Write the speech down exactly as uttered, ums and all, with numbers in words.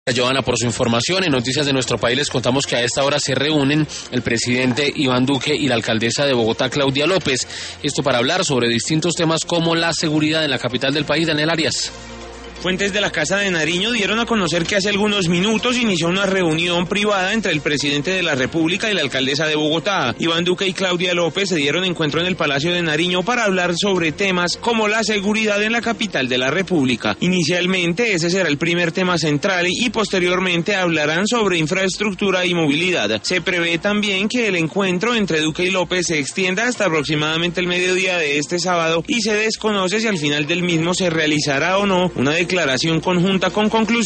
Joana, por su información. En Noticias de Nuestro País les contamos que a esta hora se reúnen el presidente Iván Duque y la alcaldesa de Bogotá, Claudia López. Esto para hablar sobre distintos temas como la seguridad en la capital del país. Daniel Arias. Fuentes de la Casa de Nariño dieron a conocer que hace algunos minutos inició una reunión privada entre el presidente de la República y la alcaldesa de Bogotá. Iván Duque y Claudia López se dieron encuentro en el Palacio de Nariño para hablar sobre temas como la seguridad en la capital de la República. Inicialmente ese será el primer tema central y posteriormente hablarán sobre infraestructura y movilidad. Se prevé también que el encuentro entre Duque y López se extienda hasta aproximadamente el mediodía de este sábado y se desconoce si al final del mismo se realizará o no una declaración conjunta con conclusión